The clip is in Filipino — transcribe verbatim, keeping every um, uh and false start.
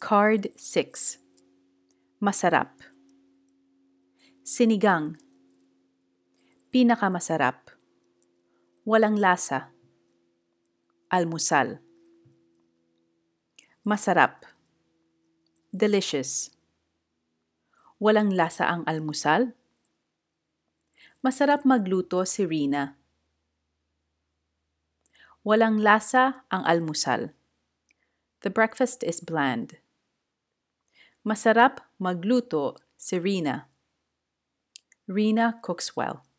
Card six. Masarap. Sinigang. Pinakamasarap. Walang lasa. Almusal. Masarap. Delicious. Walang lasa ang almusal? Masarap magluto si Rina. Walang lasa ang almusal. The breakfast is bland. Masarap magluto si Rina. Rina cooks well.